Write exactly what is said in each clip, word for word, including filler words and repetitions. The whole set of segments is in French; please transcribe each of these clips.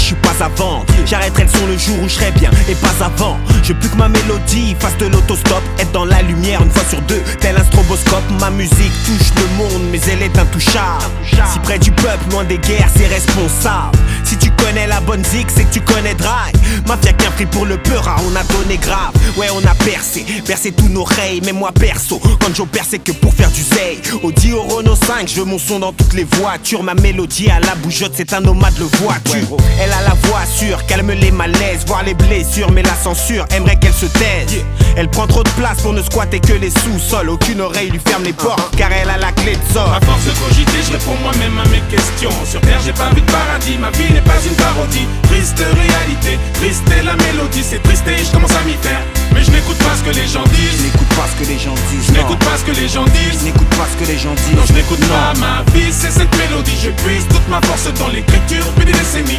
je suis pas à vendre. J'arrêterai le son le jour où je serai bien et pas avant. Je veux plus que ma mélodie fasse de l'autostop. Être dans la lumière une fois sur deux, tel un stroboscope. Ma musique touche le monde mais elle est intouchable. Si près du peuple, loin des guerres, c'est responsable. Si tu connais la bonne zik, c'est que tu connais Dry. Mafia qu'un prix pour le peur, on a donné grave. Ouais, on a percé, bercé tous nos reilles. Mais moi perso, quand j'opère c'est que pour faire du zay. Audi au Renault cinq, je veux mon son dans toutes les voitures. Ma mélodie à la bougeotte, c'est un nomade le voiture. Elle a la voix sûre, calme les malaises, voir les blessures, mais la censure aimerait qu'elle se taise. Elle prend trop de place pour ne squatter que les sous-sols. Aucune oreille lui ferme les portes, car elle a la clé de sol. À force de cogiter, je réponds moi-même à mes questions. Sur terre, j'ai pas vu de paradis, ma vie n'est pas une parodie. Triste réalité, triste est la mélodie. C'est triste et je commence à m'y faire. Mais je n'écoute pas ce que les gens disent. Je n'écoute pas ce que les gens disent. Je n'écoute pas ce que les gens disent. Je n'écoute pas ce que les gens disent. Non, je n'écoute pas ma vie, c'est cette mélodie. Je puise toute ma force dans l'écriture depuis des décennies.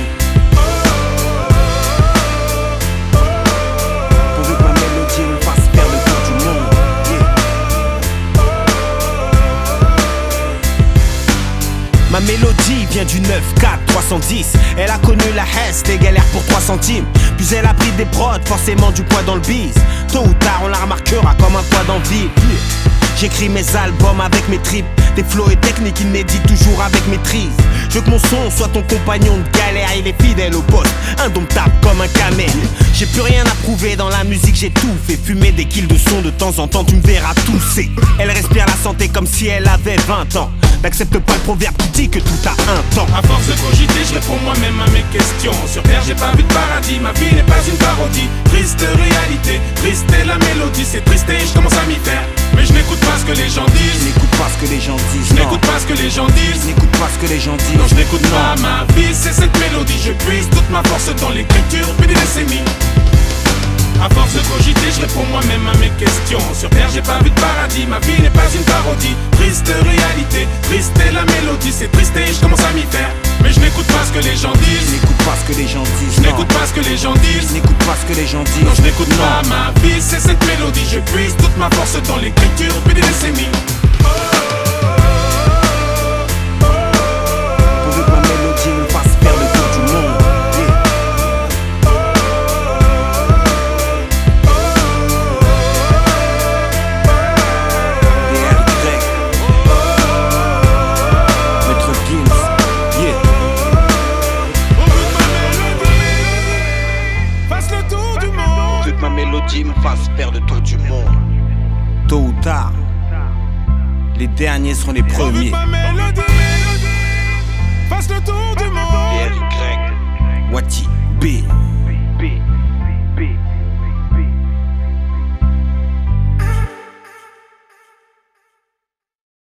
Pourvu que ma mélodie me fasse faire le tour du monde. Ma mélodie vient du neuf quatre trois cent dix. Elle a connu la hesse, des galères pour trois centimes. Puis elle a pris des prods, forcément du poids dans le bise. Tôt ou tard on la remarquera comme un poids dans le vide. J'écris mes albums avec mes tripes, des flows et techniques inédits toujours avec maîtrise. Je veux que mon son soit ton compagnon de galère. Il est fidèle au poste, indomptable comme un camel. J'ai plus rien à prouver dans la musique, j'ai tout fait. Fumer des kills de son de temps en temps, tu me verras tousser. Elle respire la santé comme si elle avait vingt ans. N'accepte pas le proverbe qui dit que tout a un temps. À force de cogiter, je réponds moi-même à mes questions. Sur terre, j'ai pas vu de paradis, ma vie n'est pas une parodie. Triste réalité, triste est la mélodie. C'est triste et je commence à m'y faire. Mais je n'écoute pas ce que les gens disent. Je n'écoute pas ce que les gens disent. Je n'écoute pas ce que les gens disent. Je n'écoute pas ce que les gens disent. Non, je n'écoute pas ma vie, c'est cette mélodie. Je puise toute ma force dans l'écriture depuis des décennies. À force de cogiter, je réponds moi-même à mes questions. Sur terre, j'ai pas vu de paradis, ma vie n'est pas une parodie. Triste réalité, triste est la mélodie. C'est triste et je commence à m'y faire. Mais je n'écoute pas ce que les gens disent. Je n'écoute pas ce que les gens disent. Je n'écoute pas ce que les gens disent. Je n'écoute pas ce que les gens disent. Non, je n'écoute pas ma vie, c'est cette mélodie. Je puise toute ma force dans l'écriture depuis des décennies. Pourvu que ma mélodie me fasse faire le tour du monde. Ma mélodie me fasse faire le tour du monde. Tôt ou tard, les derniers seront les premiers. Ma mélodie fasse le tour du monde. R Y Wati B.